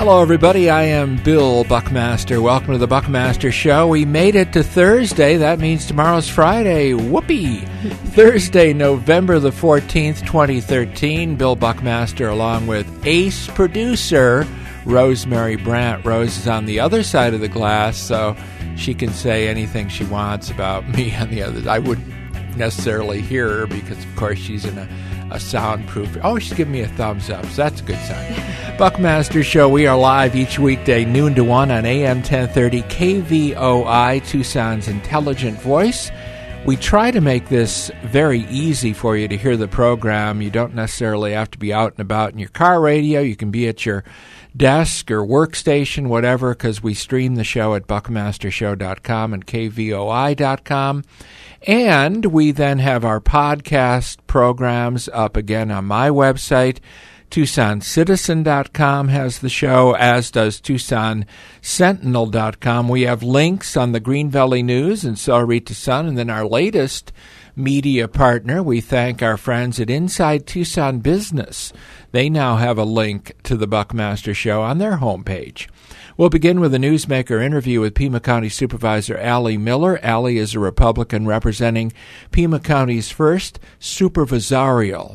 Hello, everybody. I am Bill Buckmaster. Welcome to the Buckmaster Show. We made it to Thursday. That means tomorrow's Friday. Whoopee! Thursday, November the 14th, 2013. Bill Buckmaster along with ace producer Rosemary Brandt. Rose is on the other side of the glass, so she can say anything she wants about me on the other. I wouldn't necessarily hear her because, of course, she's in a soundproof. Oh, she's giving me a thumbs up, so that's a good sign. Buckmaster Show, we are live each weekday, noon to 1 on AM 1030 KVOI, Tucson's intelligent voice. We try to make this very easy for you to hear the program. You don't necessarily have to be out and about in your car radio. You can be at your desk or workstation, whatever, because we stream the show at buckmastershow.com and kvoi.com. And we then have our podcast programs up again on my website. TucsonCitizen.com has the show, as does TucsonSentinel.com. We have links on the Green Valley News and Sahuarita Sun. And then our latest media partner, we thank our friends at Inside Tucson Business. They now have a link to the Buckmaster Show on their homepage. We'll begin with a Newsmaker interview with Pima County Supervisor Allie Miller. Allie is a Republican representing Pima County's first supervisorial,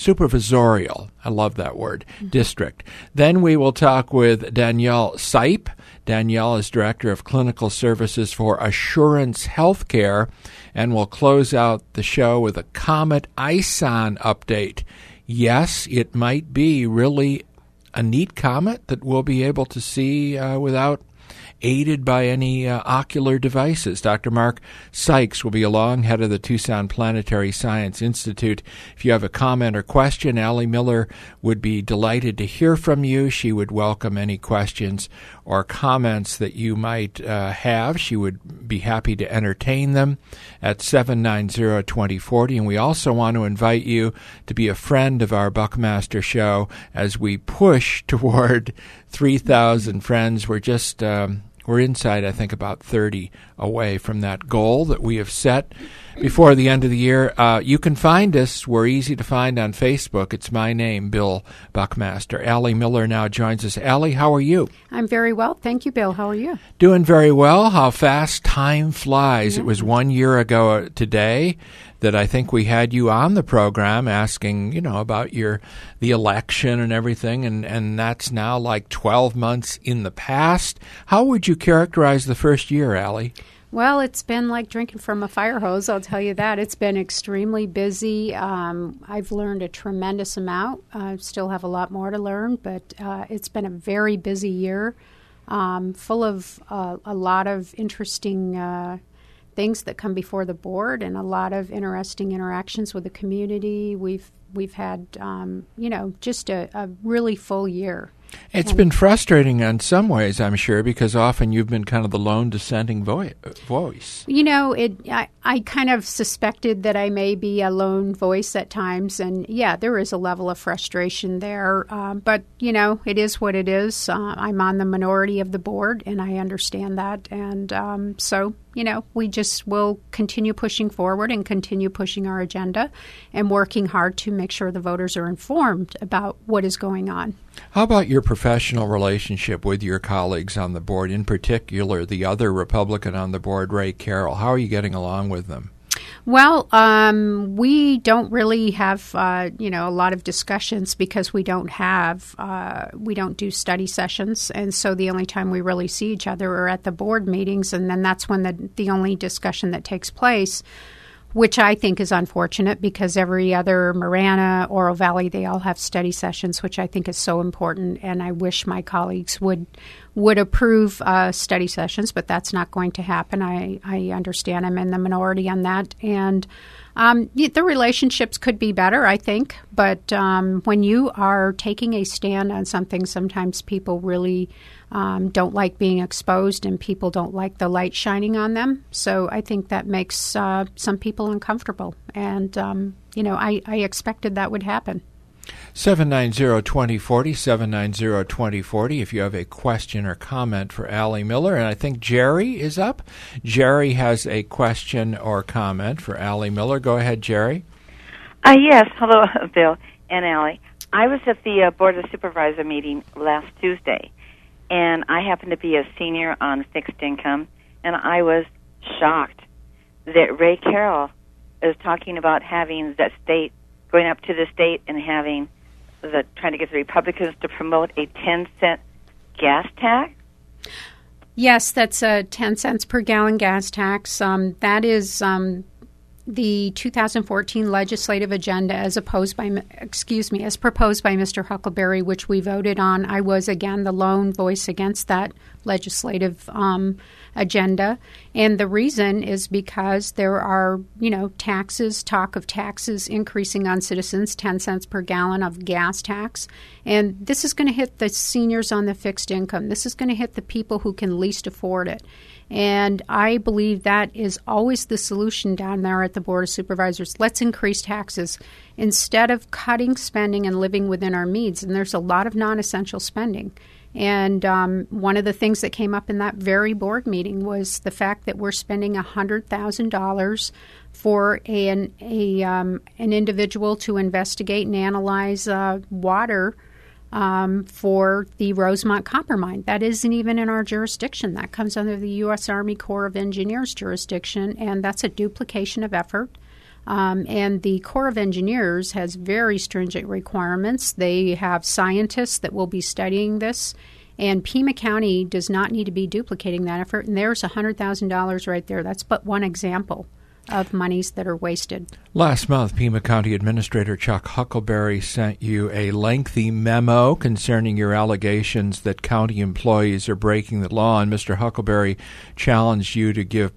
I love that word, district. Then we will talk with Danielle Sipe. Danielle is Director of Clinical Services for Assurance Healthcare, and we'll close out the show with a Comet ISON update. Yes, it might be really a neat comet that we'll be able to see without aided by any ocular devices. Dr. Mark Sykes will be along, head of the Tucson Planetary Science Institute. If you have a comment or question, Allie Miller would be delighted to hear from you. She would welcome any questions or comments that you might have. She would be happy to entertain them at 790-2040. And we also want to invite you to be a friend of our Buckmaster Show as we push toward 3,000 friends. We're just we're inside, I think, about 30 away from that goal that we have set before the end of the year. You can find us. We're easy to find on Facebook. It's my name, Bill Buckmaster. Allie Miller now joins us. Allie, how are you? I'm very well. Thank you, Bill. How are you? Doing very well. How fast time flies. Yeah. It was 1 year ago today that I think we had you on the program asking, about the election and everything, and that's now like 12 months in the past. How would you characterize the first year, Allie? Well, it's been like drinking from a fire hose, I'll tell you that. It's been extremely busy. I've learned a tremendous amount. I still have a lot more to learn, but it's been a very busy year, full of a lot of interesting things that come before the board and a lot of interesting interactions with the community. We've had, just a really full year. It's been frustrating in some ways, I'm sure, because often you've been kind of the lone dissenting voice. I kind of suspected that I may be a lone voice at times, and yeah, there is a level of frustration there. But, it is what it is. I'm on the minority of the board, and I understand that. And so, we just will continue pushing forward and continue pushing our agenda and working hard to make sure the voters are informed about what is going on. How about your professional relationship with your colleagues on the board, in particular the other Republican on the board, Ray Carroll? How are you getting along with them? Well, we don't really have, a lot of discussions because we don't do study sessions. And so the only time we really see each other are at the board meetings. And then that's when the only discussion that takes place, which I think is unfortunate because every other Marana, Oro Valley, they all have study sessions, which I think is so important. And I wish my colleagues would approve study sessions, but that's not going to happen. I understand I'm in the minority on that. And the relationships could be better, I think. But when you are taking a stand on something, sometimes people really don't like being exposed and people don't like the light shining on them. So I think that makes some people uncomfortable. And, I expected that would happen. 790-2040, 790-2040 if you have a question or comment for Allie Miller. And I think Jerry is up. Jerry has a question or comment for Allie Miller. Go ahead, Jerry. Yes. Hello, Bill and Allie. I was at the Board of Supervisor meeting last Tuesday, and I happen to be a senior on fixed income, and I was shocked that Ray Carroll is talking about having the state, going up to the state and trying to get the Republicans to promote a 10-cent gas tax. Yes, that's a 10 cents per gallon gas tax. That is the 2014 legislative agenda as proposed by Mr. Huckleberry, which we voted on. I was, again, the lone voice against that legislative agenda. And the reason is because there are, talk of taxes increasing on citizens, 10 cents per gallon of gas tax. And this is going to hit the seniors on the fixed income. This is going to hit the people who can least afford it. And I believe that is always the solution down there at the Board of Supervisors. Let's increase taxes instead of cutting spending and living within our means. And there's a lot of non-essential spending. And one of the things that came up in that very board meeting was the fact that we're spending $100,000 for an individual to investigate and analyze water for the Rosemont copper mine. That isn't even in our jurisdiction. That comes under the U.S. Army Corps of Engineers jurisdiction, and that's a duplication of effort. And the Corps of Engineers has very stringent requirements. They have scientists that will be studying this, and Pima County does not need to be duplicating that effort. And there's $100,000 right there. That's but one example of monies that are wasted. Last month, Pima County Administrator Chuck Huckleberry sent you a lengthy memo concerning your allegations that county employees are breaking the law, and Mr. Huckleberry challenged you to give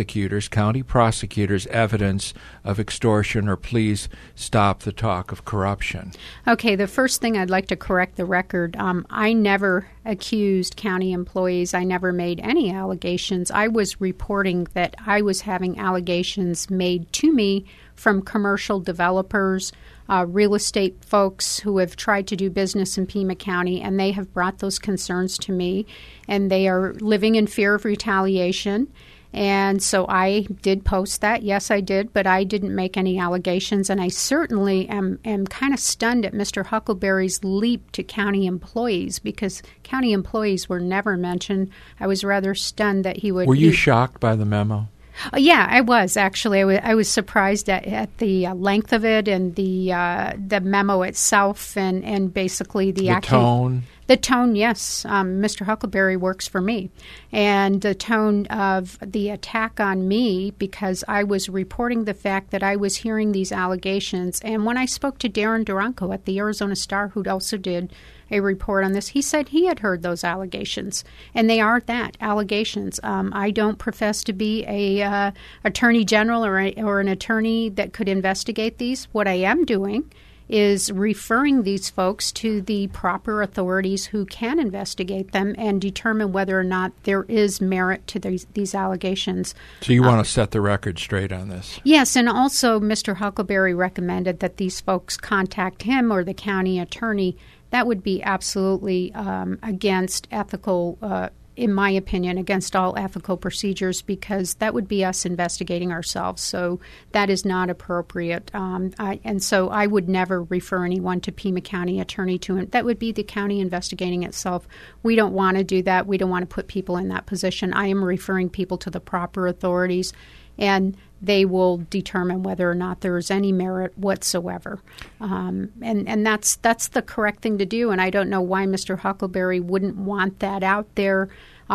county prosecutors, evidence of extortion, or please stop the talk of corruption. Okay, the first thing I'd like to correct the record. I never accused county employees. I never made any allegations. I was reporting that I was having allegations made to me from commercial developers, real estate folks who have tried to do business in Pima County, and they have brought those concerns to me, and they are living in fear of retaliation. And so I did post that. Yes, I did, but I didn't make any allegations. And I certainly am kind of stunned at Mr. Huckleberry's leap to county employees, because county employees were never mentioned. I was rather stunned that he would. Were you shocked by the memo? Yeah, I was actually. I was surprised at the length of it and the memo itself, and basically the tone. The tone, yes. Mr. Huckleberry works for me. And the tone of the attack on me, because I was reporting the fact that I was hearing these allegations. And when I spoke to Darren Duranko at the Arizona Star, who also did a report on this, he said he had heard those allegations. And they are that, allegations. I don't profess to be a attorney general or an attorney that could investigate these. What I am doing is referring these folks to the proper authorities who can investigate them and determine whether or not there is merit to these allegations. So you want to set the record straight on this? Yes, and also Mr. Huckleberry recommended that these folks contact him or the county attorney. That would be absolutely against ethical in my opinion, against all ethical procedures, because that would be us investigating ourselves. So that is not appropriate. And so I would never refer anyone to Pima County attorney to him. That would be the county investigating itself. We don't want to do that. We don't want to put people in that position. I am referring people to the proper authorities, and they will determine whether or not there is any merit whatsoever. And that's the correct thing to do, and I don't know why Mr. Huckleberry wouldn't want that out there.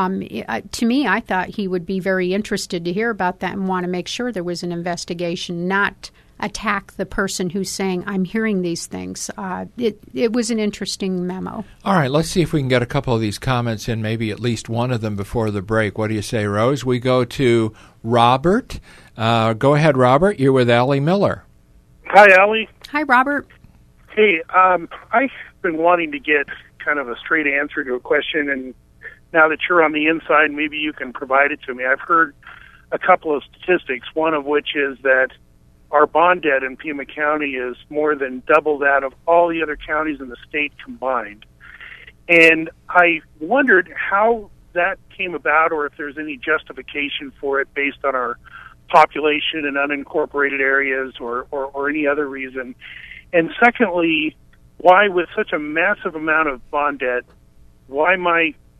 To me, I thought he would be very interested to hear about that and want to make sure there was an investigation, not attack the person who's saying, I'm hearing these things. It was an interesting memo. All right, let's see if we can get a couple of these comments in, maybe at least one of them before the break. What do you say, Rose? We go to Robert. Go ahead, Robert. You're with Allie Miller. Hi, Allie. Hi, Robert. Hey, I've been wanting to get kind of a straight answer to a question, and now that you're on the inside, maybe you can provide it to me. I've heard a couple of statistics, one of which is that our bond debt in Pima County is more than double that of all the other counties in the state combined. And I wondered how that came about, or if there's any justification for it based on our population in unincorporated areas or any other reason. And secondly, why with such a massive amount of bond debt, why my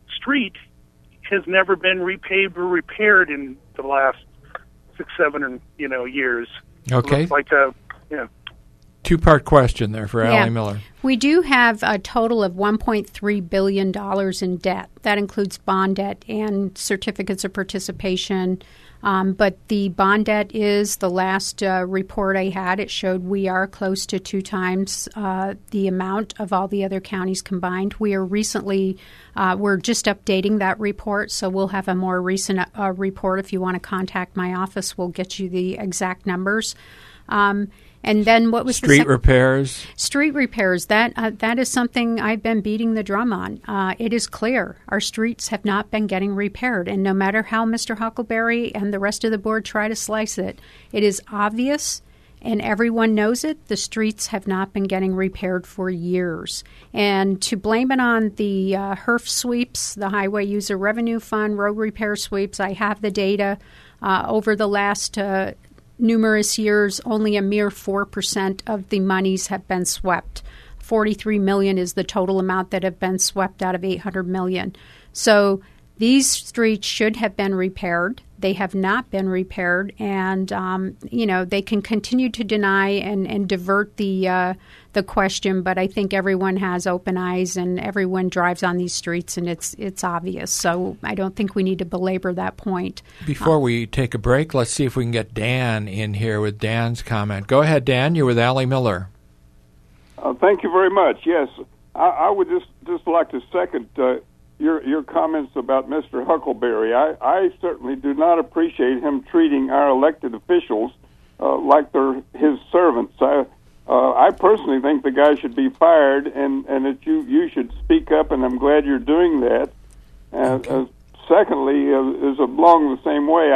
street has never been repaved or repaired in the last 6, 7, years. Okay. It looks like Two-part question there for Allie Miller. We do have a total of $1.3 billion in debt. That includes bond debt and certificates of participation. But the bond debt is the last report I had. It showed we are close to 2 times the amount of all the other counties combined. We are recently, we're just updating that report, so we'll have a more recent report. If you want to contact my office, we'll get you the exact numbers. And then what was street repairs? Street repairs. That is something I've been beating the drum on. It is clear our streets have not been getting repaired, and no matter how Mr. Huckleberry and the rest of the board try to slice it, it is obvious, and everyone knows it. The streets have not been getting repaired for years, and to blame it on the HERF sweeps, the Highway User Revenue Fund, road repair sweeps, I have the data over the last numerous years. Only a mere 4% of the monies have been swept. $43 million is the total amount that have been swept out of $800 million. So these streets should have been repaired. They have not been repaired, and they can continue to deny and divert the question. But I think everyone has open eyes, and everyone drives on these streets, and it's obvious. So I don't think we need to belabor that point. Before we take a break, let's see if we can get Dan in here with Dan's comment. Go ahead, Dan. You're with Allie Miller. Thank you very much. Yes, I would just like to second your comments about Mr. Huckleberry. I certainly do not appreciate him treating our elected officials like they're his servants. I personally think the guy should be fired, and that you should speak up, and I'm glad you're doing that. Secondly, is along the same way.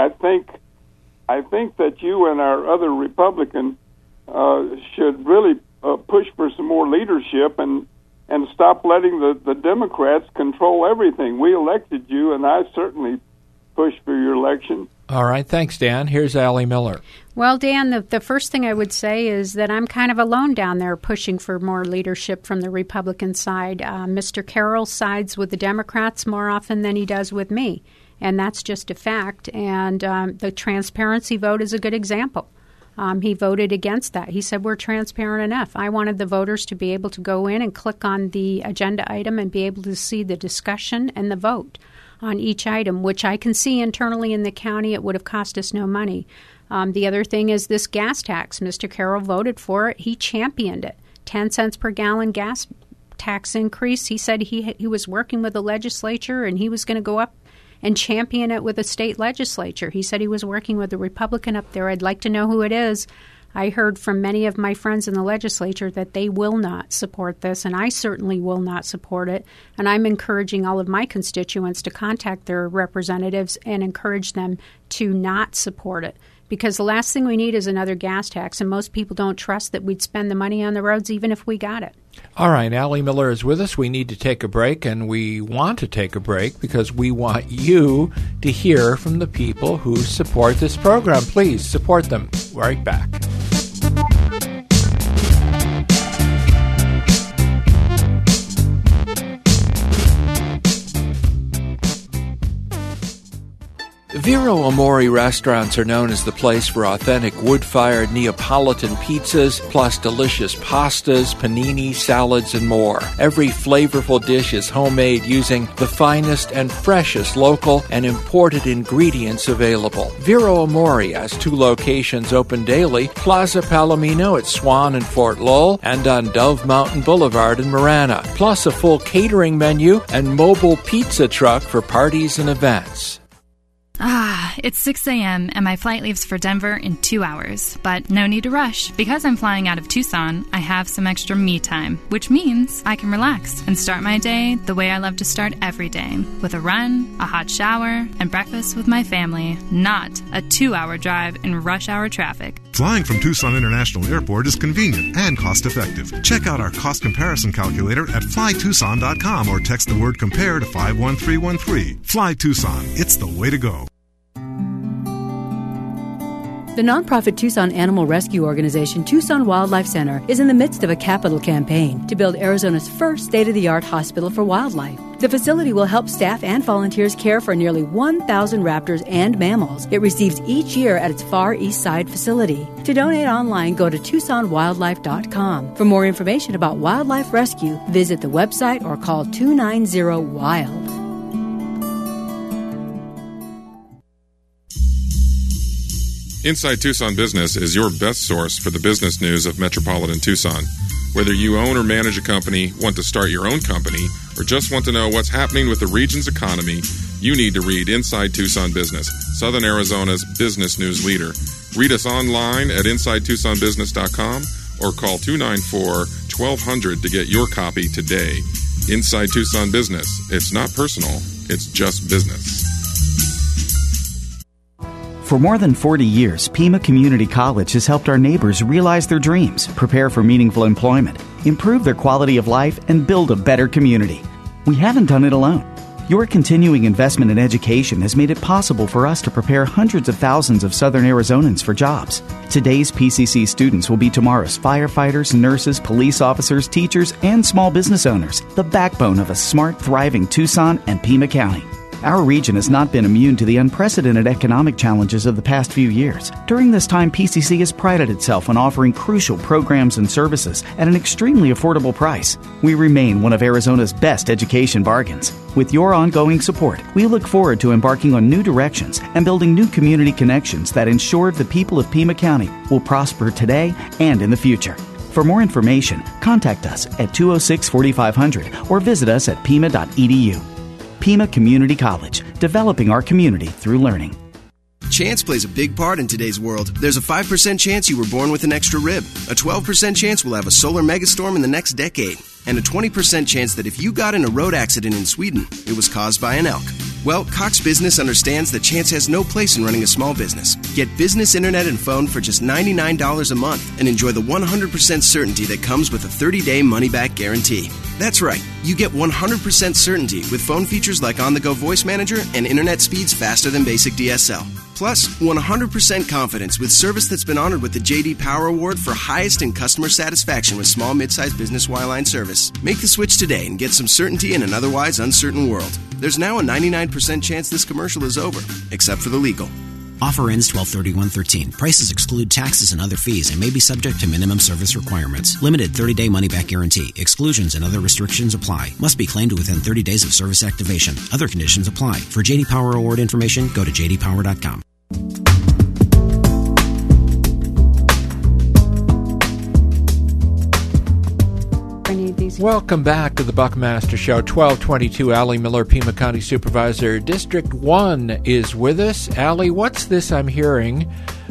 I think that you and our other Republican should really push for some more leadership and stop letting the Democrats control everything. We elected you, and I certainly pushed for your election. All right. Thanks, Dan. Here's Allie Miller. Well, Dan, the first thing I would say is that I'm kind of alone down there pushing for more leadership from the Republican side. Mr. Carroll sides with the Democrats more often than he does with me, and that's just a fact. And the transparency vote is a good example. He voted against that. He said we're transparent enough. I wanted the voters to be able to go in and click on the agenda item and be able to see the discussion and the vote on each item, which I can see internally in the county. It would have cost us no money. The other thing is this gas tax. Mr. Carroll voted for it. He championed it. 10 cents per gallon gas tax increase. He said he was working with the legislature and he was going to go up and champion it with the state legislature. He said he was working with a Republican up there. I'd like to know who it is. I heard from many of my friends in the legislature that they will not support this, and I certainly will not support it. And I'm encouraging all of my constituents to contact their representatives and encourage them to not support it. Because the last thing we need is another gas tax, and most people don't trust that we'd spend the money on the roads even if we got it. All right, Allie Miller is with us. We need to take a break, and we want to take a break because we want you to hear from the people who support this program. Please support them. Right back. Vero Amore restaurants are known as the place for authentic wood-fired Neapolitan pizzas, plus delicious pastas, panini, salads, and more. Every flavorful dish is homemade using the finest and freshest local and imported ingredients available. Vero Amore has 2 locations open daily, Plaza Palomino at Swan and Fort Lowell, and on Dove Mountain Boulevard in Marana, plus a full catering menu and mobile pizza truck for parties and events. It's 6 a.m. and my flight leaves for Denver in 2 hours. But no need to rush. Because I'm flying out of Tucson, I have some extra me time, which means I can relax and start my day the way I love to start every day, with a run, a hot shower, and breakfast with my family, not a 2-hour drive in rush hour traffic. Flying from Tucson International Airport is convenient and cost-effective. Check out our cost comparison calculator at flytucson.com or text the word COMPARE to 51313. Fly Tucson. It's the way to go. The nonprofit Tucson Animal Rescue Organization, Tucson Wildlife Center, is in the midst of a capital campaign to build Arizona's first state-of-the-art hospital for wildlife. The facility will help staff and volunteers care for nearly 1,000 raptors and mammals it receives each year at its Far East Side facility. To donate online, go to TucsonWildlife.com. For more information about wildlife rescue, visit the website or call 290-WILD. Inside Tucson Business is your best source for the business news of metropolitan Tucson. Whether you own or manage a company, want to start your own company, or just want to know what's happening with the region's economy, you need to read Inside Tucson Business, Southern Arizona's business news leader. Read us online at InsideTucsonBusiness.com or call 294-1200 to get your copy today. Inside Tucson Business. It's not personal, it's just business. For more than 40 years, Pima Community College has helped our neighbors realize their dreams, prepare for meaningful employment, improve their quality of life, and build a better community. We haven't done it alone. Your continuing investment in education has made it possible for us to prepare hundreds of thousands of Southern Arizonans for jobs. Today's PCC students will be tomorrow's firefighters, nurses, police officers, teachers, and small business owners, the backbone of a smart, thriving Tucson and Pima County. Our region has not been immune to the unprecedented economic challenges of the past few years. During this time, PCC has prided itself on offering crucial programs and services at an extremely affordable price. We remain one of Arizona's best education bargains. With your ongoing support, we look forward to embarking on new directions and building new community connections that ensure the people of Pima County will prosper today and in the future. For more information, contact us at 206-4500 or visit us at pima.edu. Pima Community College, developing our community through learning. Chance plays a big part in today's world. There's a 5% chance you were born with an extra rib, a 12% chance we'll have a solar megastorm in the next decade, and a 20% chance that if you got in a road accident in Sweden, it was caused by an elk. Well, Cox Business understands that chance has no place in running a small business. Get business internet and phone for just $99 a month and enjoy the 100% certainty that comes with a 30-day money-back guarantee. That's right, you get 100% certainty with phone features like on-the-go voice manager and internet speeds faster than basic DSL. Plus, 100% confidence with service that's been honored with the J.D. Power Award for highest in customer satisfaction with small mid-sized business wireline service. Make the switch today and get some certainty in an otherwise uncertain world. There's now a 99% chance this commercial is over, except for the legal. Offer ends 12/31/13. Prices exclude taxes and other fees and may be subject to minimum service requirements. Limited 30-day money-back guarantee. Exclusions and other restrictions apply. Must be claimed within 30 days of service activation. Other conditions apply. For J.D. Power Award information, go to jdpower.com. Welcome back to the Buckmaster Show. 1222, Allie Miller, Pima County Supervisor. District 1 is with us. Allie, what's this I'm hearing?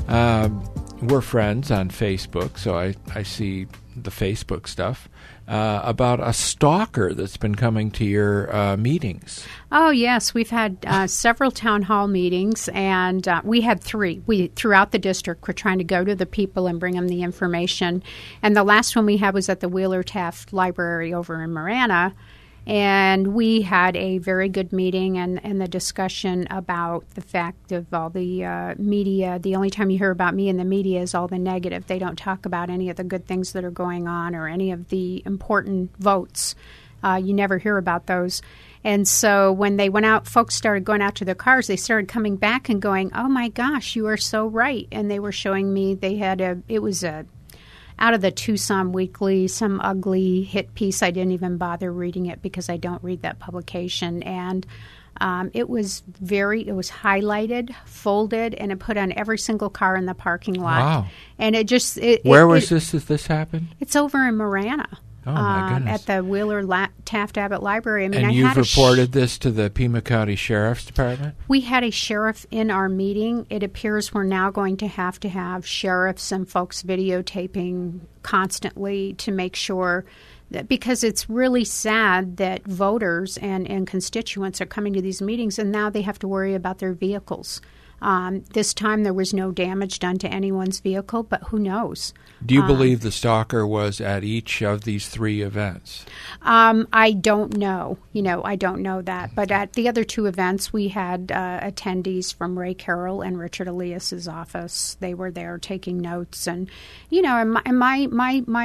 We're friends on Facebook, so I see the Facebook stuff. About a stalker that's been coming to your meetings. Oh, yes. We've had several town hall meetings, and we had 3. Throughout the district, we're trying to go to the people and bring them the information. And the last one we had was at the Wheeler Taft Library over in Marana. And we had a very good meeting and the discussion about the fact of all the media. The only time you hear about me in the media is all the negative. They don't talk about any of the good things that are going on or any of the important votes. You never hear about those. And so when they went out, folks started going out to their cars. They started coming back and going, "Oh my gosh, you are so right." And they were showing me it was out of the Tucson Weekly, some ugly hit piece. I didn't even bother reading it because I don't read that publication. And it was highlighted, folded, and it put on every single car in the parking lot. Wow. And Where was this happened? It's over in Marana. Oh, my goodness. At the Wheeler Taft Abbott Library. And you've reported this to the Pima County Sheriff's Department? We had a sheriff in our meeting. It appears we're now going to have sheriffs and folks videotaping constantly to make sure that, because it's really sad that voters and constituents are coming to these meetings and now they have to worry about their vehicles. This time there was no damage done to anyone's vehicle, but who knows? Do you believe the stalker was at each of these 3 events? I don't know. I don't know that. But at the other 2 events, we had attendees from Ray Carroll and Richard Elias's office. They were there taking notes. And, my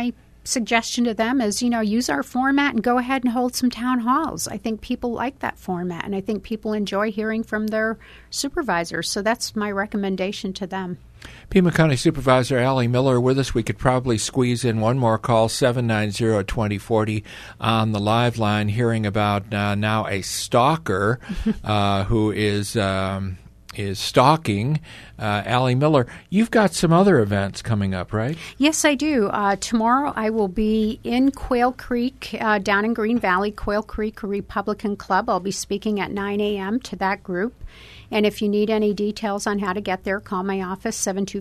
suggestion to them is, use our format and go ahead and hold some town halls. I think people like that format, and I think people enjoy hearing from their supervisors. So that's my recommendation to them. Pima County Supervisor Allie Miller with us. We could probably squeeze in one more call, 790-2040 on the live line, hearing about now a stalker who is stalking. Allie Miller, you've got some other events coming up, right? Yes, I do. Tomorrow I will be in Quail Creek, down in Green Valley, Quail Creek Republican Club. I'll be speaking at 9 a.m. to that group. And if you need any details on how to get there, call my office,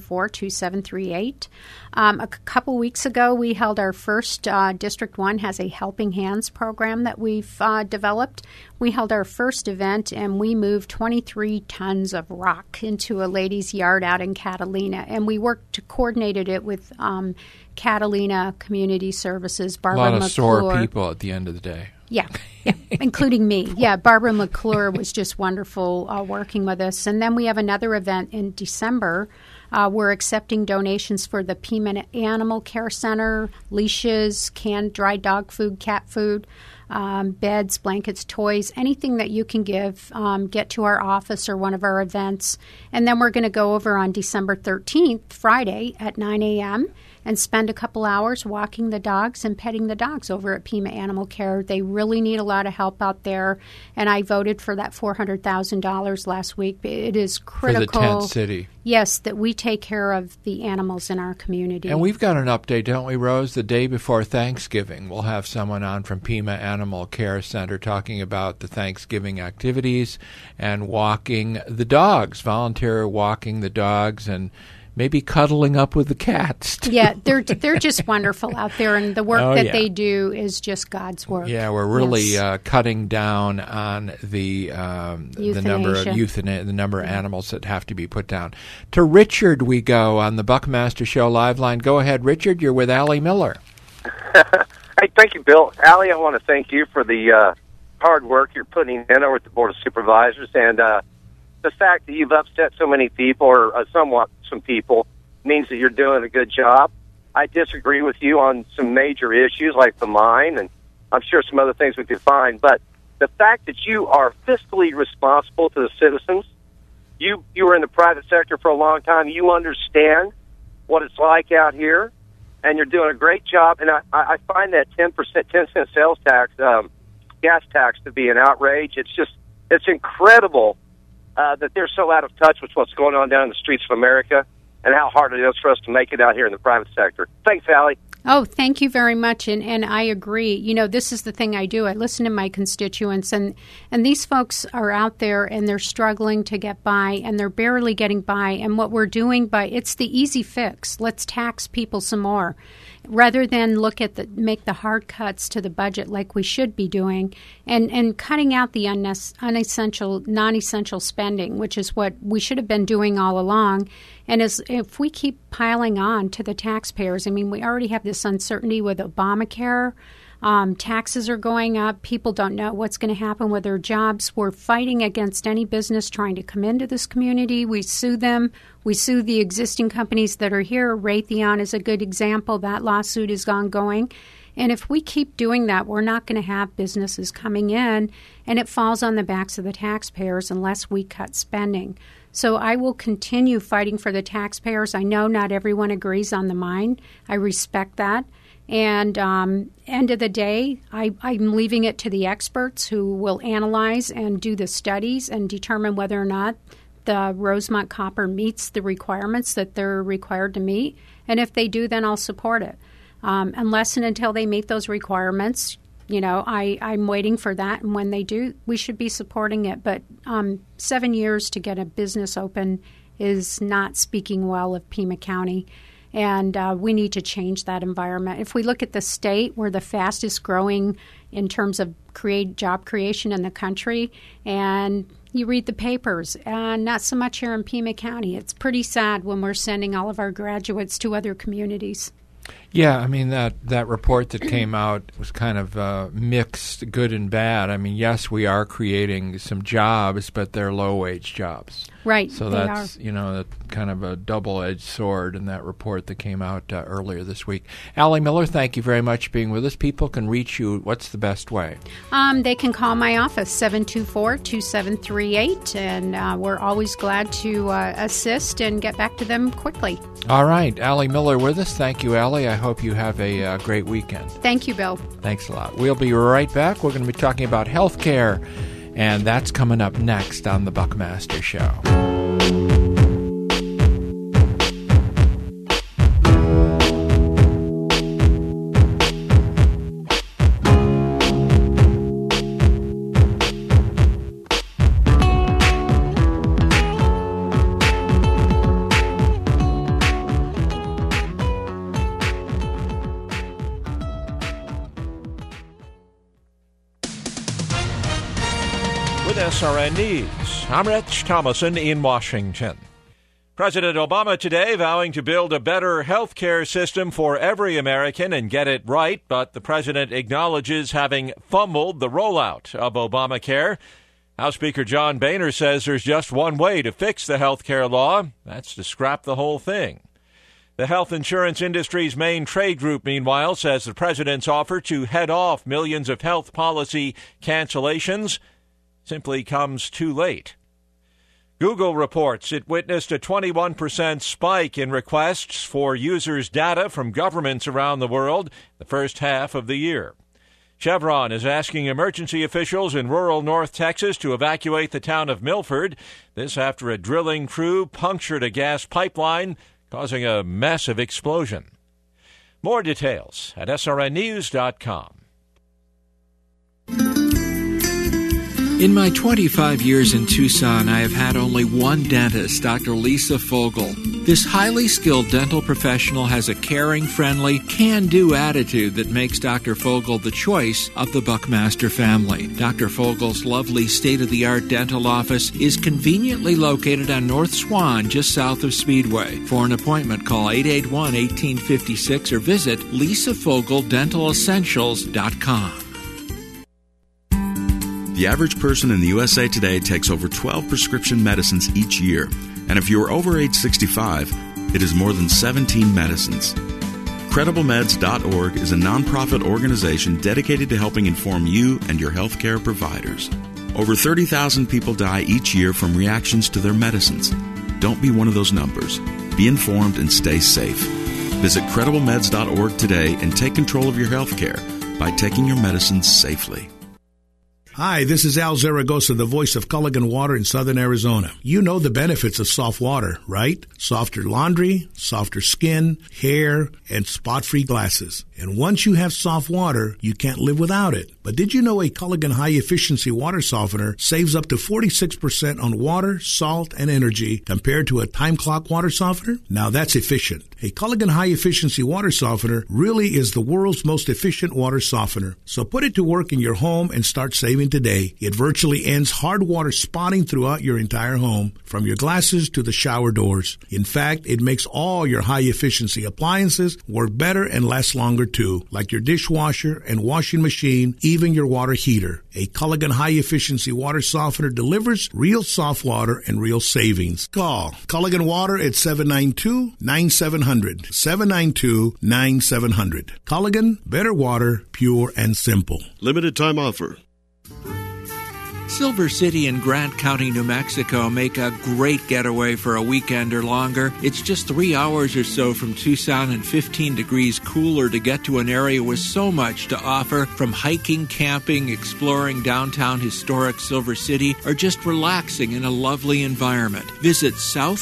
724-2738. A couple weeks ago, we held our first, District 1 has a Helping Hands program that we've developed. We held our first event, and we moved 23 tons of rock into a lady's yard out in Catalina. And we coordinated it with Catalina Community Services, Barbara McClure. A lot of sore people at the end of the day. Yeah, including me. Yeah, Barbara McClure was just wonderful working with us. And then we have another event in December. We're accepting donations for the Pima Animal Care Center, leashes, canned dry dog food, cat food, beds, blankets, toys, anything that you can give, get to our office or one of our events. And then we're going to go over on December 13th, Friday at 9 a.m., and spend a couple hours walking the dogs and petting the dogs over at Pima Animal Care. They really need a lot of help out there, and I voted for that $400,000 last week. It is critical. For the tent city. Yes, that we take care of the animals in our community. And we've got an update, don't we, Rose? The day before Thanksgiving, we'll have someone on from Pima Animal Care Center talking about the Thanksgiving activities and walking the dogs, volunteer walking the dogs, and maybe cuddling up with the cats, too. Yeah, they're just wonderful out there, and the work they do is just God's work. Yeah, we're really cutting down on the number of animals that have to be put down. To Richard we go on the Buckmaster Show live line. Go ahead, Richard. You're with Allie Miller. Hey, thank you, Bill. Allie, I want to thank you for the hard work you're putting in over at the Board of Supervisors, and the fact that you've upset so many people, or somewhat some people, means that you're doing a good job. I disagree with you on some major issues like the mine, and I'm sure some other things we could find. But the fact that you are fiscally responsible to the citizens, you were in the private sector for a long time, you understand what it's like out here, and you're doing a great job. And I find that 10% sales tax, gas tax, to be an outrage. It's incredible that they're so out of touch with what's going on down in the streets of America and how hard it is for us to make it out here in the private sector. Thanks, Allie. Oh, thank you very much, and I agree. This is the thing I do. I listen to my constituents, and these folks are out there, and they're struggling to get by, and they're barely getting by. And what we're doing, it's the easy fix. Let's tax people some more, rather than make the hard cuts to the budget like we should be doing, and cutting out the unessential, non-essential spending, which is what we should have been doing all along. And if we keep piling on to the taxpayers, we already have this uncertainty with Obamacare. Taxes are going up. People don't know what's going to happen with their jobs. We're fighting against any business trying to come into this community. We sue them. We sue the existing companies that are here. Raytheon is a good example. That lawsuit is ongoing. And if we keep doing that, we're not going to have businesses coming in, and it falls on the backs of the taxpayers unless we cut spending. So I will continue fighting for the taxpayers. I know not everyone agrees on the mine. I respect that. And end of the day, I'm leaving it to the experts who will analyze and do the studies and determine whether or not the Rosemont Copper meets the requirements that they're required to meet. And if they do, then I'll support it. Unless and until they meet those requirements, I'm waiting for that. And when they do, we should be supporting it. But 7 years to get a business open is not speaking well of Pima County. And we need to change that environment. If we look at the state, we're the fastest growing in terms of job creation in the country. And you read the papers, not so much here in Pima County. It's pretty sad when we're sending all of our graduates to other communities. Yeah, I mean, that report that came out was kind of mixed, good and bad. I mean, yes, we are creating some jobs, but they're low-wage jobs. Right. So that's, kind of a double-edged sword in that report that came out earlier this week. Allie Miller, thank you very much for being with us. People can reach you. What's the best way? They can call my office, 724-2738, and we're always glad to assist and get back to them quickly. All right. Allie Miller with us. Thank you, Allie. I hope you have a great weekend. Thank you, Bill. Thanks a lot. We'll be right back. We're going to be talking about health care, and that's coming up next on The Buckmaster Show. SRN News. I'm Rich Thomason in Washington. President Obama today vowing to build a better health care system for every American and get it right, but the president acknowledges having fumbled the rollout of Obamacare. House Speaker John Boehner says there's just one way to fix the health care law. That's to scrap the whole thing. The health insurance industry's main trade group, meanwhile, says the president's offer to head off millions of health policy cancellations simply comes too late. Google reports it witnessed a 21% spike in requests for users' data from governments around the world the first half of the year. Chevron is asking emergency officials in rural North Texas to evacuate the town of Milford. This after a drilling crew punctured a gas pipeline, causing a massive explosion. More details at srnnews.com. In my 25 years in Tucson, I have had only one dentist, Dr. Lisa Fogel. This highly skilled dental professional has a caring, friendly, can-do attitude that makes Dr. Fogel the choice of the Buckmaster family. Dr. Fogel's lovely state-of-the-art dental office is conveniently located on North Swan, just south of Speedway. For an appointment, call 881-1856 or visit lisafogeldentaLessentials.com. The average person in the USA today takes over 12 prescription medicines each year. And if you are over age 65, it is more than 17 medicines. CredibleMeds.org is a nonprofit organization dedicated to helping inform you and your healthcare providers. Over 30,000 people die each year from reactions to their medicines. Don't be one of those numbers. Be informed and stay safe. Visit CredibleMeds.org today and take control of your healthcare by taking your medicines safely. Hi, this is Al Zaragoza, the voice of Culligan Water in Southern Arizona. You know the benefits of soft water, right? Softer laundry, softer skin, hair, and spot-free glasses. And once you have soft water, you can't live without it. But did you know a Culligan high-efficiency water softener saves up to 46% on water, salt, and energy compared to a time clock water softener? Now that's efficient. A Culligan high-efficiency water softener really is the world's most efficient water softener. So put it to work in your home and start saving today. It virtually ends hard water spotting throughout your entire home, from your glasses to the shower doors. In fact, it makes all your high-efficiency appliances work better and last longer too, like your dishwasher and washing machine, even your water heater. A Culligan high-efficiency water softener delivers real soft water and real savings. Call Culligan Water at 792-9700. 792-9700. Culligan, better water, pure and simple. Limited time offer. Silver City and Grant County, New Mexico make a great getaway for a weekend or longer. It's just 3 hours or so from Tucson and 15 degrees cooler to get to an area with so much to offer, from hiking, camping, exploring downtown historic Silver City, or just relaxing in a lovely environment. Visit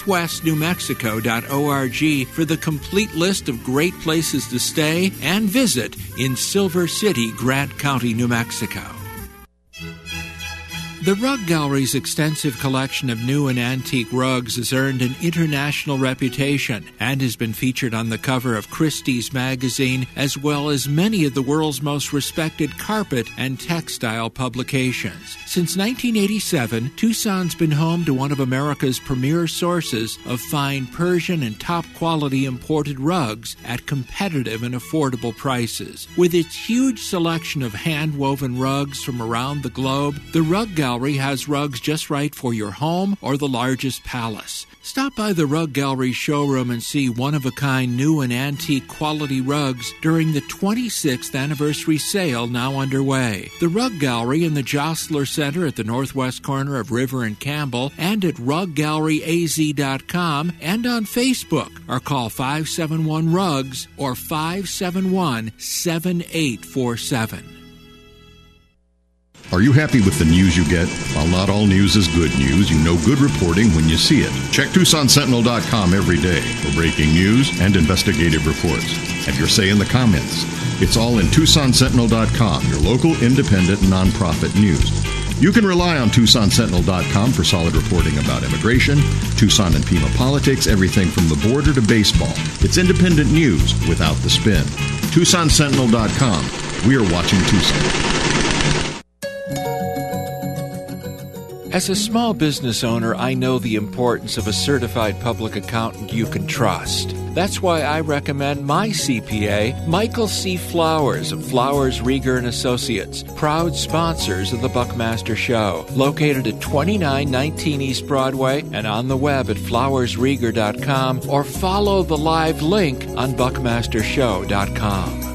southwestnewmexico.org for the complete list of great places to stay and visit in Silver City, Grant County, New Mexico. The Rug Gallery's extensive collection of new and antique rugs has earned an international reputation and has been featured on the cover of Christie's magazine, as well as many of the world's most respected carpet and textile publications. Since 1987, Tucson's been home to one of America's premier sources of fine Persian and top-quality imported rugs at competitive and affordable prices. With its huge selection of hand-woven rugs from around the globe, the Rug Gallery has rugs just right for your home or the largest palace. Stop by the Rug Gallery showroom and see one-of-a-kind new and antique quality rugs during the 26th anniversary sale now underway. The Rug Gallery in the Jostler Center at the northwest corner of River and Campbell, and at ruggalleryaz.com and on Facebook, or call 571-RUGS or 571-7847. Are you happy with the news you get? While not all news is good news, you know good reporting when you see it. Check TucsonSentinel.com every day for breaking news and investigative reports. Have your say in the comments. It's all in TucsonSentinel.com, your local independent nonprofit news. You can rely on TucsonSentinel.com for solid reporting about immigration, Tucson and Pima politics, everything from the border to baseball. It's independent news without the spin. TucsonSentinel.com. We're watching Tucson. As a small business owner, I know the importance of a certified public accountant you can trust. That's why I recommend my CPA, Michael C. Flowers of Flowers, Rieger & Associates, proud sponsors of the Buckmaster Show. Located at 2919 East Broadway and on the web at flowersrieger.com, or follow the live link on buckmastershow.com.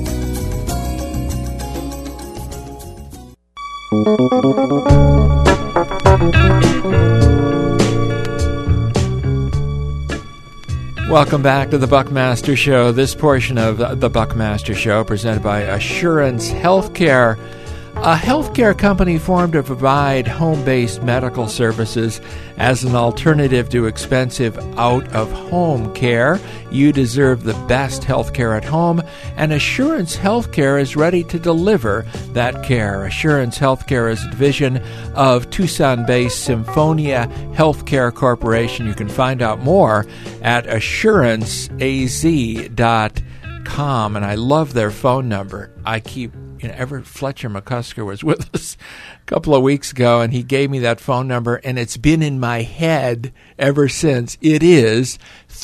Welcome back to the Buckmaster Show. This portion of the Buckmaster Show presented by Assurance Healthcare, a healthcare company formed to provide home-based medical services as an alternative to expensive out-of-home care. You deserve the best healthcare at home, and Assurance Healthcare is ready to deliver that care. Assurance Healthcare is a division of Tucson-based Symphonia Healthcare Corporation. You can find out more at assuranceaz.com, and I love their phone number. Everett Fletcher McCusker was with us a couple of weeks ago, and he gave me that phone number, and it's been in my head ever since. It is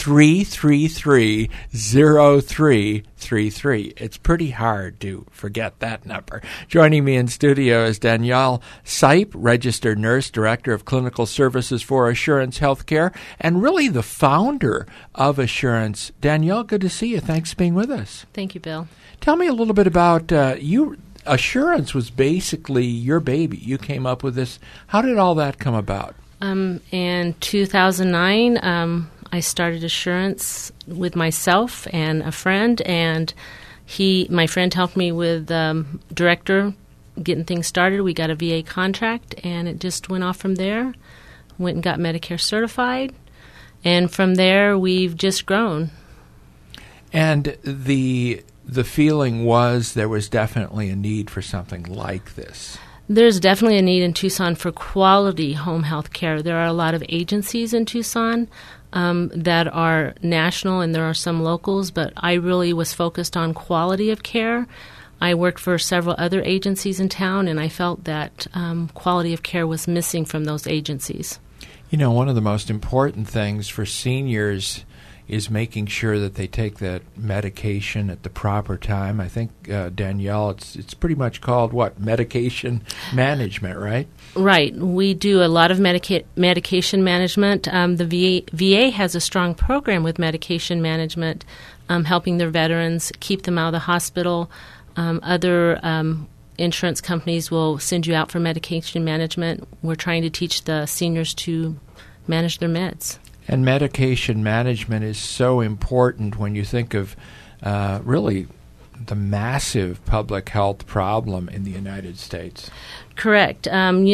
333-0333. It's pretty hard to forget that number. Joining me in studio is Danielle Sipe, registered nurse, director of clinical services for Assurance Healthcare, and really the founder of Assurance. Danielle, good to see you. Thanks for being with us. Thank you, Bill. Tell me a little bit about you. Assurance was basically your baby. You came up with this. How did all that come about? In 2009, I started Assurance with myself and a friend, and my friend helped me with director, getting things started. We got a VA contract, and it just went off from there. Went and got Medicare certified, and from there we've just grown. And the feeling was there was definitely a need for something like this. There's definitely a need in Tucson for quality home health care. There are a lot of agencies in Tucson that are national, and there are some locals, but I really was focused on quality of care. I worked for several other agencies in town, and I felt that quality of care was missing from those agencies. You know, one of the most important things for seniors is making sure that they take that medication at the proper time. I think, Danielle, it's pretty much called, what, medication management, right? Right. We do a lot of medication management. The VA has a strong program with medication management, helping their veterans keep them out of the hospital. Other insurance companies will send you out for medication management. We're trying to teach the seniors to manage their meds. And medication management is so important when you think of really the massive public health problem in the United States. Correct.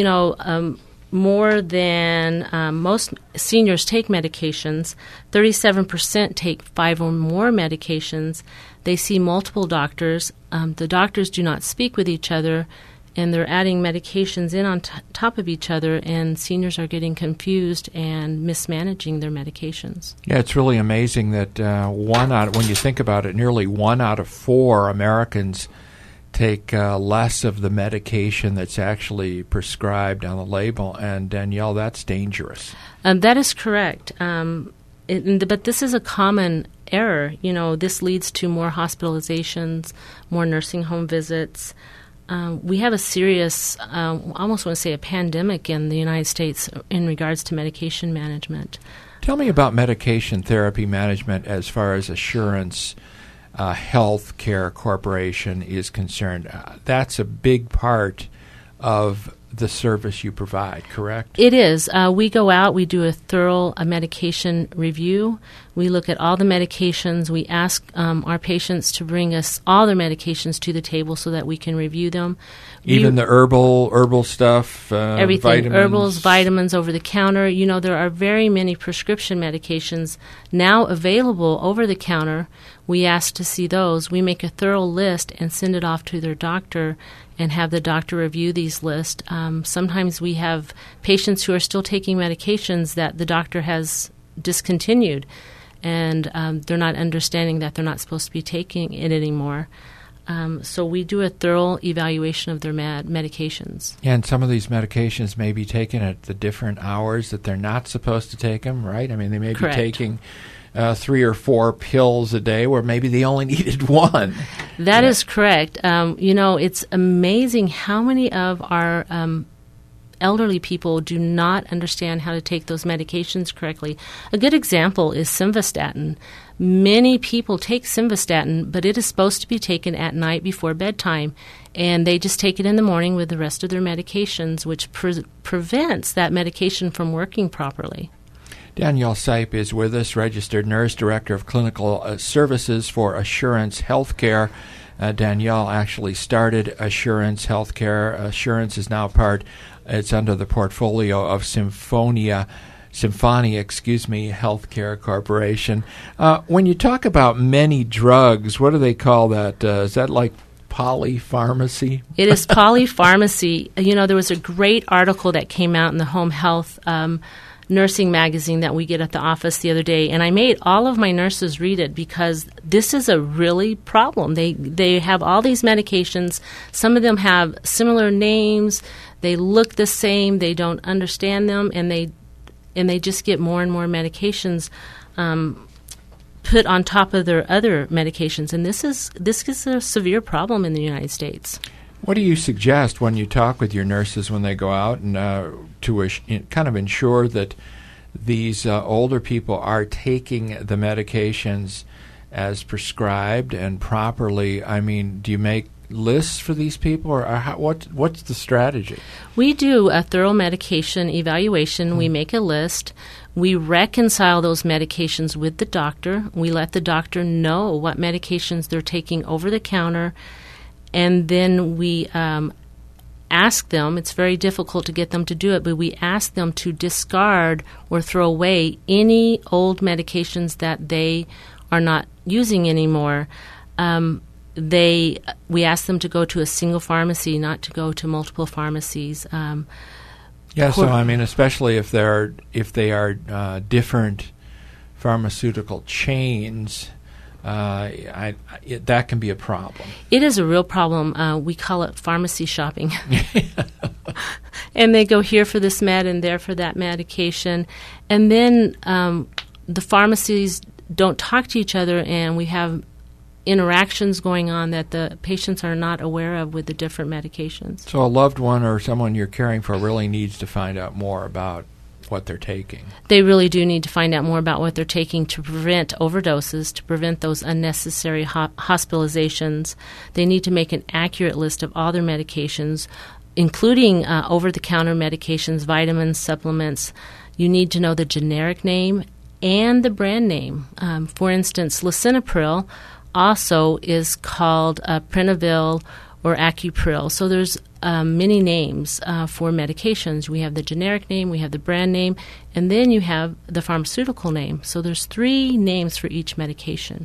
More than most seniors take medications. 37% take 5 or more medications. They see multiple doctors. The doctors do not speak with each other, and they're adding medications in on top of each other, and seniors are getting confused and mismanaging their medications. Yeah, it's really amazing that when you think about it, nearly 1 out of 4 Americans take less of the medication that's actually prescribed on the label. And Danielle, that's dangerous. That is correct. But this is a common error. This leads to more hospitalizations, more nursing home visits. We have a serious, I almost want to say a pandemic in the United States in regards to medication management. Tell me about medication therapy management as far as Assurance Health Care Corporation is concerned. That's a big part of the service you provide, correct? It is. We go out, we do a thorough medication review. We look at all the medications. We ask our patients to bring us all their medications to the table so that we can review them. Even the herbal stuff? Everything. Vitamins. Herbals, vitamins over the counter. There are very many prescription medications now available over the counter. We ask to see those. We make a thorough list and send it off to their doctor and have the doctor review these lists. Sometimes we have patients who are still taking medications that the doctor has discontinued, and they're not understanding that they're not supposed to be taking it anymore. So we do a thorough evaluation of their medications. Yeah, and some of these medications may be taken at the different hours that they're not supposed to take them, right? I mean, they may Correct. be taking 3 or 4 pills a day where maybe they only needed 1. That is correct. It's amazing how many of our elderly people do not understand how to take those medications correctly. A good example is Simvastatin. Many people take Simvastatin, but it is supposed to be taken at night before bedtime, and they just take it in the morning with the rest of their medications, which prevents that medication from working properly. Danielle Sipe is with us, registered nurse, director of clinical services for Assurance Healthcare. Danielle actually started Assurance Healthcare. Assurance is now it's under the portfolio of Symphony, Healthcare Corporation. When you talk about many drugs, what do they call that? Is that like polypharmacy? It is polypharmacy. There was a great article that came out in the Home Health nursing magazine that we get at the office the other day, and I made all of my nurses read it because this is a really problem. They have all these medications. Some of them have similar names. They look the same. They don't understand them, and they just get more and more medications put on top of their other medications, and this is a severe problem in the United States. What do you suggest when you talk with your nurses when they go out and to kind of ensure that these older people are taking the medications as prescribed and properly? I mean, do you make lists for these people, or what's the strategy? We do a thorough medication evaluation. We make a list. We reconcile those medications with the doctor. We let the doctor know what medications they're taking over the counter. And then we ask them, it's very difficult to get them to do it, but we ask them to discard or throw away any old medications that they are not using anymore. We ask them to go to a single pharmacy, not to go to multiple pharmacies. So I mean, especially if they are different pharmaceutical chains, that can be a problem. It is a real problem. We call it pharmacy shopping. And they go here for this med and there for that medication. And then the pharmacies don't talk to each other, and we have interactions going on that the patients are not aware of with the different medications. So a loved one or someone you're caring for really needs to find out more about what they're taking. They really do need to find out more about what they're taking to prevent overdoses, to prevent those unnecessary hospitalizations. They need to make an accurate list of all their medications, including over-the-counter medications, vitamins, supplements. You need to know the generic name and the brand name. For instance, lisinopril also is called Prenavil or Acupril. So there's many names for medications. We have the generic name, we have the brand name, and then you have the pharmaceutical name. So there's 3 names for each medication.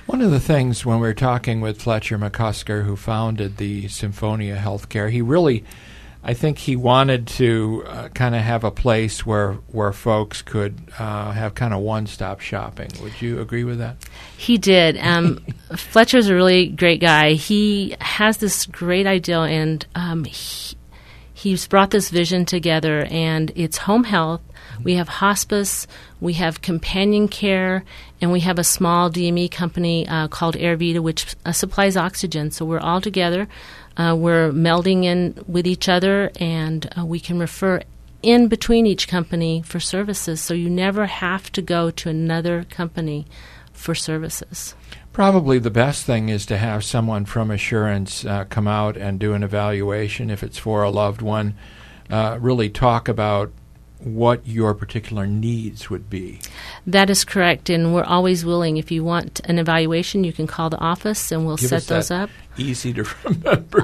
One of the things when we were talking with Fletcher McCusker, who founded the Symphonia Healthcare, I think he wanted to kind of have a place where folks could have kind of one-stop shopping. Would you agree with that? He did. Fletcher's a really great guy. He has this great idea, and he's brought this vision together, and it's home health. We have hospice, we have companion care, and we have a small DME company called AirVita, which supplies oxygen. So we're all together. We're melding in with each other, and we can refer in between each company for services, so you never have to go to another company for services. Probably the best thing is to have someone from Assurance come out and do an evaluation if it's for a loved one, really talk about what your particular needs would be. That is correct, and we're always willing. If you want an evaluation, you can call the office, and we'll set those up. Easy to remember.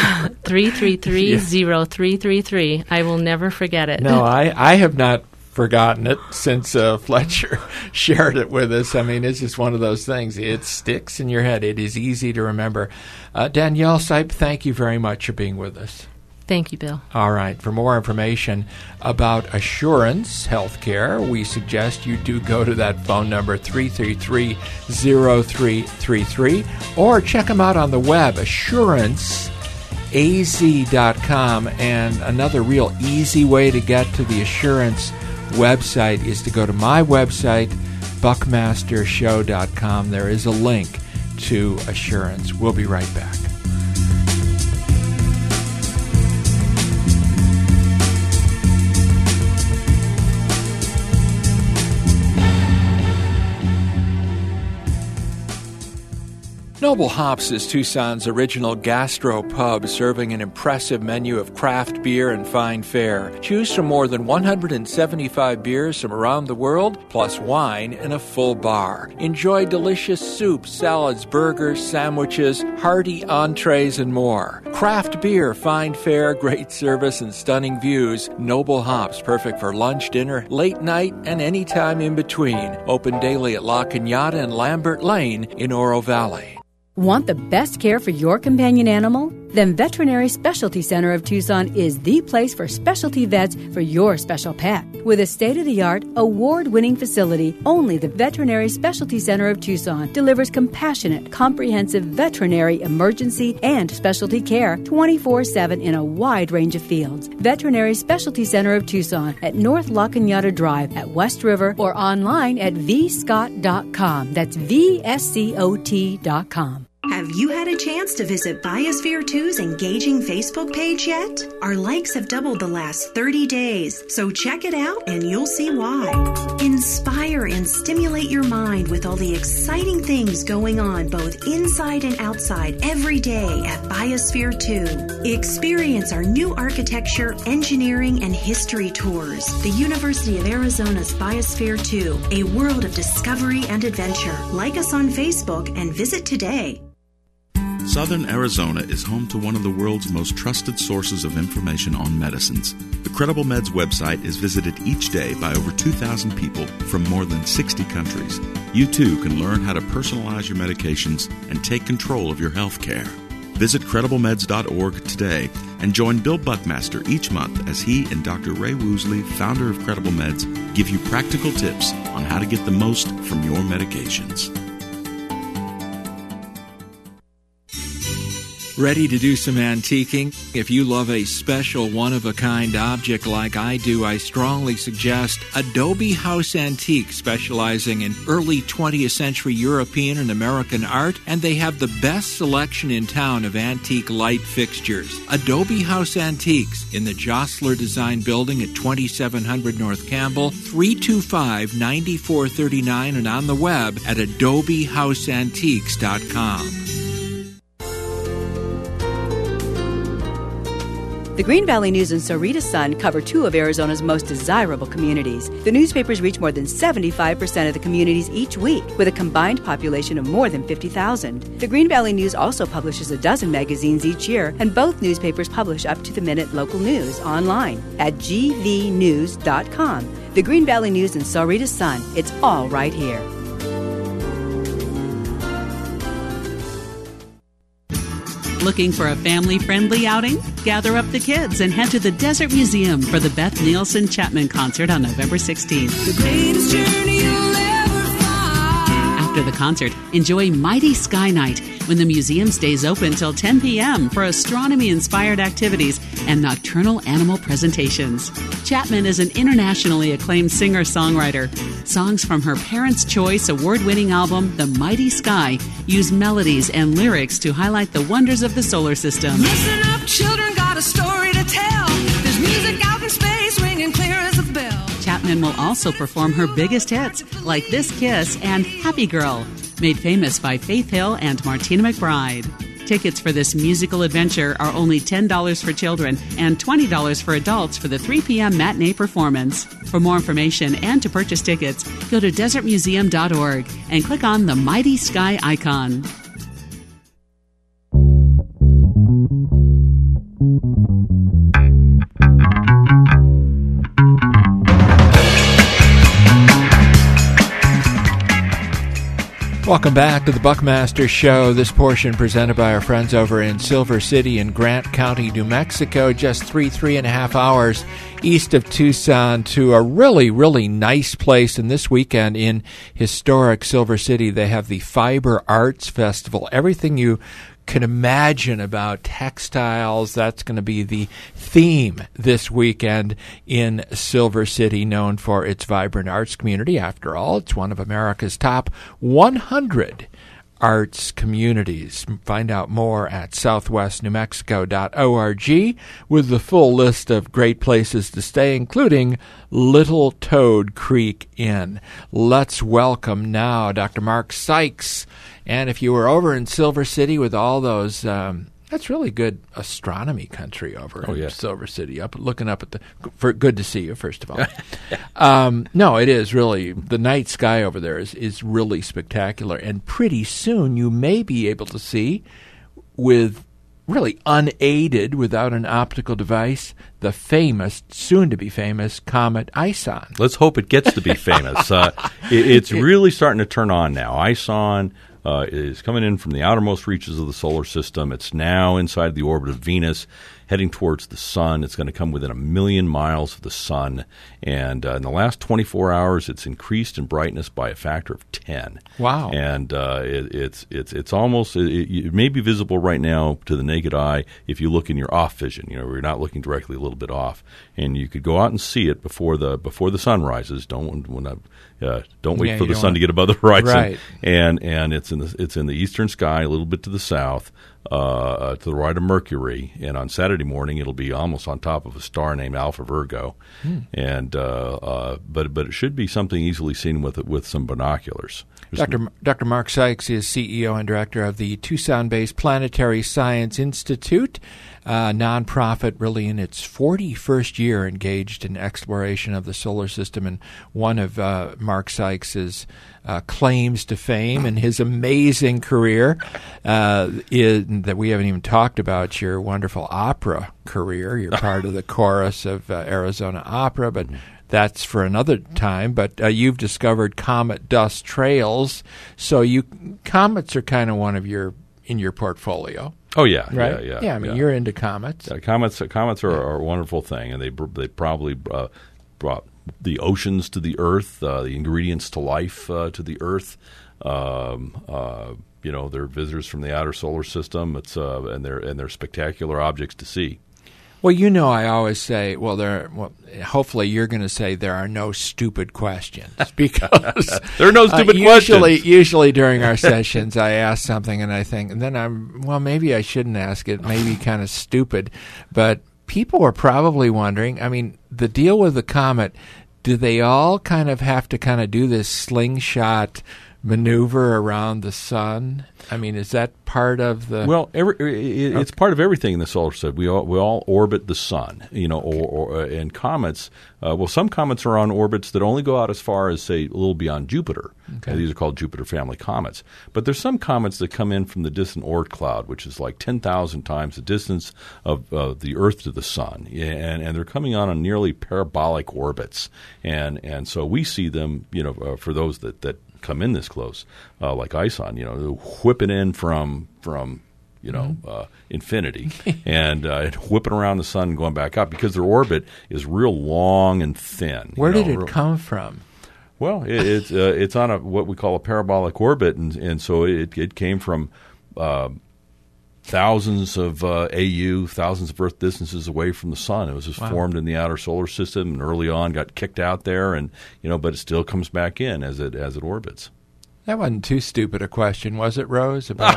333-0333. I will never forget it. No, I have not forgotten it since Fletcher shared it with us. I mean, it's just one of those things. It sticks in your head. It is easy to remember. Danielle Sipe, thank you very much for being with us. Thank you, Bill. All right. For more information about Assurance Healthcare, we suggest you do go to that phone number, 333-0333, or check them out on the web, assuranceaz.com. And another real easy way to get to the Assurance website is to go to my website, buckmastershow.com. There is a link to Assurance. We'll be right back. Noble Hops is Tucson's original gastro pub, serving an impressive menu of craft beer and fine fare. Choose from more than 175 beers from around the world, plus wine and a full bar. Enjoy delicious soups, salads, burgers, sandwiches, hearty entrees, and more. Craft beer, fine fare, great service, and stunning views. Noble Hops, perfect for lunch, dinner, late night, and any time in between. Open daily at La Cañada and Lambert Lane in Oro Valley. Want the best care for your companion animal? Then Veterinary Specialty Center of Tucson is the place for specialty vets for your special pet. With a state-of-the-art, award-winning facility, only the Veterinary Specialty Center of Tucson delivers compassionate, comprehensive veterinary emergency and specialty care 24/7 in a wide range of fields. Veterinary Specialty Center of Tucson at North La Cañada Drive at West River, or online at vscott.com. That's VSCOT.com. Have you had a chance to visit Biosphere 2's engaging Facebook page yet? Our likes have doubled the last 30 days, so check it out and you'll see why. Inspire and stimulate your mind with all the exciting things going on both inside and outside every day at Biosphere 2. Experience our new architecture, engineering, and history tours. The University of Arizona's Biosphere 2, a world of discovery and adventure. Like us on Facebook and visit today. Southern Arizona is home to one of the world's most trusted sources of information on medicines. The Credible Meds website is visited each day by over 2,000 people from more than 60 countries. You too can learn how to personalize your medications and take control of your health care. Visit CredibleMeds.org today and join Bill Buckmaster each month as he and Dr. Ray Woosley, founder of Credible Meds, give you practical tips on how to get the most from your medications. Ready to do some antiquing? If you love a special one-of-a-kind object like I do, I strongly suggest Adobe House Antique, specializing in early 20th century European and American art, and they have the best selection in town of antique light fixtures. Adobe House Antiques in the Jostler Design Building at 2700 North Campbell, 325-9439, and on the web at adobehouseantiques.com. The Green Valley News and Sarita Sun cover two of Arizona's most desirable communities. The newspapers reach more than 75% of the communities each week, with a combined population of more than 50,000. The Green Valley News also publishes a dozen magazines each year, and both newspapers publish up-to-the-minute local news online at gvnews.com. The Green Valley News and Sarita Sun, it's all right here. Looking for a family-friendly outing? Gather up the kids and head to the Desert Museum for the Beth Nielsen Chapman concert on November 16th. The greatest journey you'll ever find. After the concert, enjoy Mighty Sky Night when the museum stays open till 10 p.m. for astronomy-inspired activities and nocturnal animal presentations. Chapman is an internationally acclaimed singer-songwriter. Songs from her Parents' Choice award-winning album, The Mighty Sky, use melodies and lyrics to highlight the wonders of the solar system. Listen up, children, got a story to tell. There's music out in space ringing clear as a bell. Chapman will also perform her biggest hits, like This Kiss and Happy Girl, made famous by Faith Hill and Martina McBride. Tickets for this musical adventure are only $10 for children and $20 for adults for the 3 p.m. matinee performance. For more information and to purchase tickets, go to desertmuseum.org and click on the Mighty Sky icon. Welcome back to the Buckmaster Show. This portion presented by our friends over in Silver City in Grant County, New Mexico, just three and a half hours east of Tucson, to a really, really nice place. And this weekend in historic Silver City, they have the Fiber Arts Festival. Everything you can imagine about textiles, that's going to be the theme this weekend in Silver City, known for its vibrant arts community. After all, it's one of America's top 100 arts communities. Find out more at southwestnewmexico.org with the full list of great places to stay, including Little Toad Creek Inn. Let's welcome now Dr. Mark Sykes. And if you were over in Silver City with all those, that's really good astronomy country over in Silver City. Looking up at good to see you, first of all. No, it is really, the night sky over there is really spectacular. And pretty soon you may be able to see, with really unaided, without an optical device, the famous, soon-to-be famous, comet ISON. Let's hope it gets to be famous. It's really starting to turn on now. ISON is coming in from the outermost reaches of the solar system. It's now inside the orbit of Venus, heading towards the sun. It's going to come within 1 million miles of the sun. And in the last 24 hours, it's increased in brightness by a factor of 10. Wow. And it's almost, it may be visible right now to the naked eye if you look in your off vision, where you're not looking directly a little bit off. And you could go out and see it before the sun rises. Don't wait for the sun to get above the horizon. Right. And it's in the eastern sky, a little bit to the south, to the right of Mercury. And on Saturday morning, it'll be almost on top of a star named Alpha Virgo. And but it should be something easily seen with some binoculars. Dr. Mark Sykes is CEO and director of the Tucson-based Planetary Science Institute, a nonprofit really in its 41st year engaged in exploration of the solar system. And one of Mark Sykes's claims to fame and his amazing career is that we haven't even talked about your wonderful opera career. You're part of the chorus of Arizona Opera, but that's for another time. But you've discovered comet dust trails, so comets are kind of one of in your portfolio. Oh yeah, right? yeah. I mean, you're into comets. Comets are a wonderful thing, and they probably brought the oceans to the Earth, the ingredients to life to the Earth. They're visitors from the outer solar system. And they're spectacular objects to see. Well, I always say, hopefully you're going to say there are no stupid questions, because there are no stupid questions. Usually during our sessions, I ask something and I think, and then maybe I shouldn't ask it, maybe kind of stupid, but people are probably wondering, I mean, the deal with the comet, do they all kind of have to kind of do this slingshot maneuver around the sun? I mean, is that part of the... Well, it's part of everything in the solar system. We all orbit the sun, and comets, some comets are on orbits that only go out as far as, say, a little beyond Jupiter. Okay. These are called Jupiter family comets. But there's some comets that come in from the distant Oort cloud, which is like 10,000 times the distance of the Earth to the sun. And they're coming on nearly parabolic orbits. And so we see them, for those that come in this close, like ISON, whipping in from infinity, and whipping around the sun and going back up because their orbit is real long and thin. Where did it come from? Well, it's on what we call a parabolic orbit, and so it came from thousands of thousands of Earth distances away from the sun. It was just formed in the outer solar system, and early on got kicked out there, and but it still comes back in as it orbits. That wasn't too stupid a question, was it, Rose? About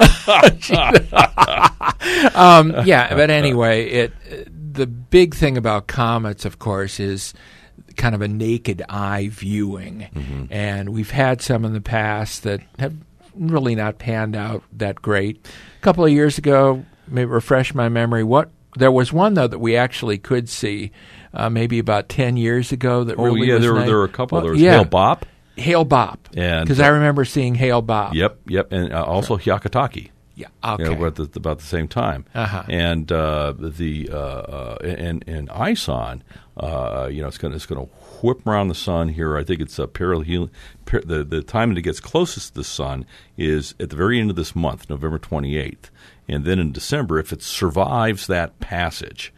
but anyway, the big thing about comets, of course, is kind of a naked eye viewing, and we've had some in the past that have really not panned out that great. A couple of years ago, maybe refresh my memory, there was one, though, that we actually could see maybe about 10 years ago that really was nice. There were a couple. There was Hale-Bopp. Hale-Bopp, because I remember seeing Hale-Bopp. Yep, and also Hyakutake. Yeah, okay. About the same time, and and ISON, it's going to whip around the sun here. I think it's the time that it gets closest to the sun is at the very end of this month, November 28th, and then in December, if it survives that passage,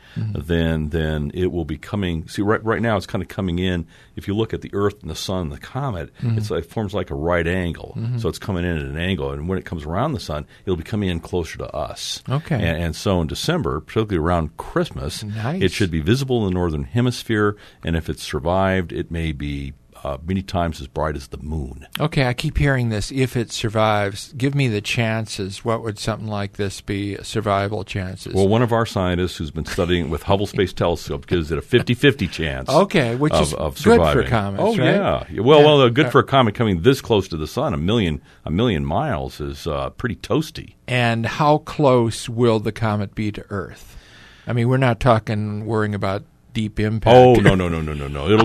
then it will be coming. See, right now it's kind of coming in. If you look at the Earth and the Sun and the comet, it forms like a right angle. So it's coming in at an angle, and when it comes around the sun, it'll be coming in closer to us. Okay. And so in December, particularly around Christmas, it should be visible in the northern hemisphere, and if it's survived, it may be many times as bright as the moon. Okay, I keep hearing this. If it survives, give me the chances. What would something like this be, survival chances? Well, one of our scientists who's been studying it with Hubble Space Telescope gives it a 50-50 chance. Okay, which is of good surviving. for comets, Oh, right? yeah. Well, good for a comet coming this close to the sun. A million miles is pretty toasty. And how close will the comet be to Earth? I mean, we're not worrying about deep impact. Oh, no. It'll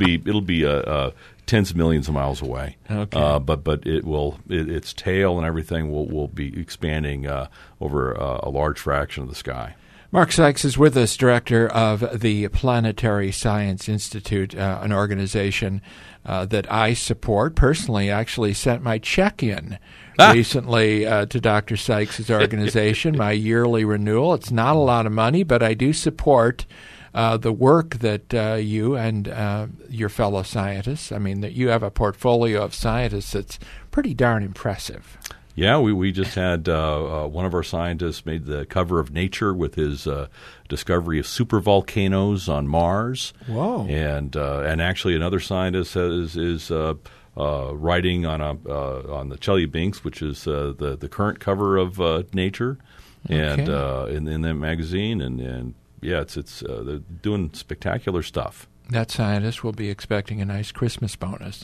be tens of millions of miles away. Okay. But its tail and everything will be expanding over a large fraction of the sky. Mark Sykes is with us, director of the Planetary Science Institute, an organization that I support personally. Actually sent my check in recently to Dr. Sykes' organization, my yearly renewal. It's not a lot of money, but I do support the work that you and your fellow scientists, that you have a portfolio of scientists that's pretty darn impressive. Yeah, we just had one of our scientists made the cover of Nature with his discovery of supervolcanoes on Mars. Whoa! And actually another scientist is writing on the Chelyabinsk, which is the current cover of Nature, and in that magazine, and yeah, it's they're doing spectacular stuff. That scientist will be expecting a nice Christmas bonus.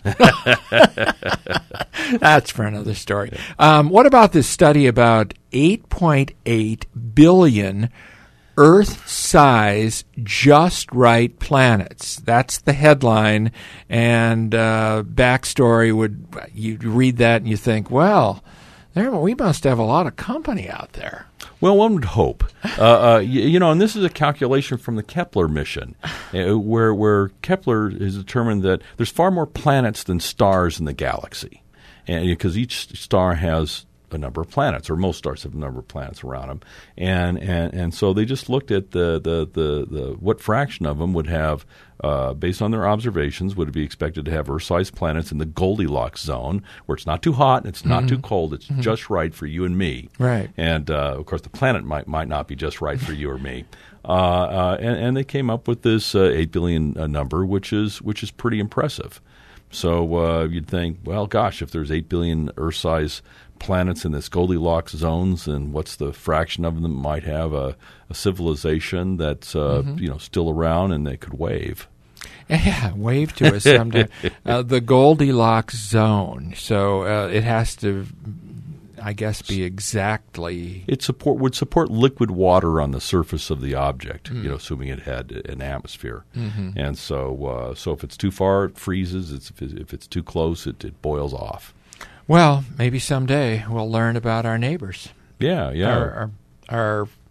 That's for another story. What about this study about 8.8 billion Earth-size just right planets? That's the headline, and backstory you read that and you think, well, we must have a lot of company out there. Well, one would hope. And this is a calculation from the Kepler mission, where Kepler has determined that there's far more planets than stars in the galaxy, and because each star has a number of planets, or most stars have a number of planets around them, and so they just looked at the what fraction of them would have, based on their observations, would be expected to have Earth-sized planets in the Goldilocks zone, where it's not too hot and it's not too cold, it's just right for you and me. Right. And of course, the planet might not be just right for you or me. And they came up with this 8 billion number, which is pretty impressive. So you'd think, well, gosh, if there's 8 billion Earth-sized planets in this Goldilocks zones, and what's the fraction of them that might have a civilization that's still around and they could wave? Yeah, wave to us sometime. The Goldilocks zone. So it has to, I guess, be exactly. It would support liquid water on the surface of the object, assuming it had an atmosphere. And so if it's too far, it freezes. If it's too close, it boils off. Well, maybe someday we'll learn about our neighbors. Yeah. Our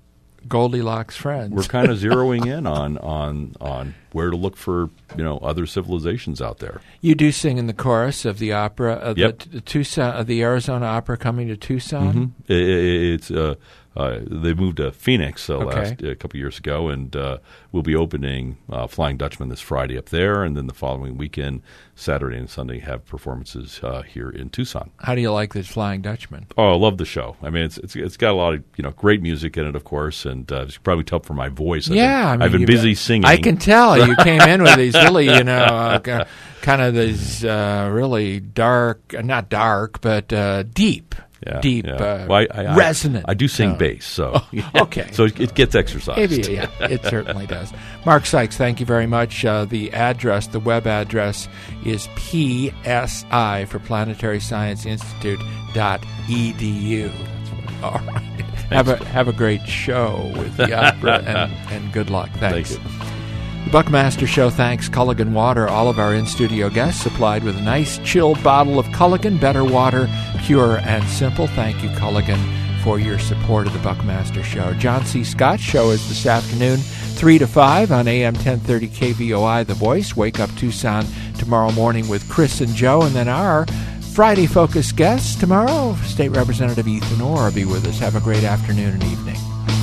Goldilocks friends. We're kind of zeroing in on where to look for other civilizations out there. You do sing in the chorus of the opera, Yep. the Tucson, the Arizona Opera coming to Tucson. It's they moved to Phoenix a couple years ago, and we'll be opening Flying Dutchman this Friday up there, and then the following weekend, Saturday and Sunday, have performances here in Tucson. How do you like this Flying Dutchman? Oh, I love the show. I mean, it's got a lot of great music in it, of course, and as you can probably tell from my voice, I've been busy singing. I can tell you came in with these really kind of these really dark, not dark, but deep. Deep, resonant. I do sing bass, so okay. So it gets exercised. It certainly does. Mark Sykes, thank you very much. The web address is PSI for Planetary Science Institute.edu. All right. Have a great show with the opera, and good luck. Thanks. Thank you. The Buckmaster Show thanks Culligan Water, all of our in-studio guests supplied with a nice chilled bottle of Culligan, better water, pure and simple. Thank you, Culligan, for your support of the Buckmaster Show. John C. Scott's show is this afternoon, 3 to 5 on AM 1030 KVOI, The Voice. Wake Up Tucson tomorrow morning with Chris and Joe, and then our Friday Focus guests tomorrow, State Representative Ethan Orr will be with us. Have a great afternoon and evening.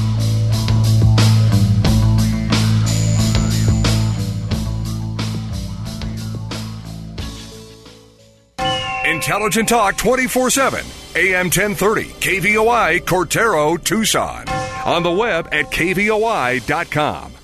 Intelligent Talk 24/7. AM 1030, KVOI, Cortero, Tucson. On the web at kvoi.com.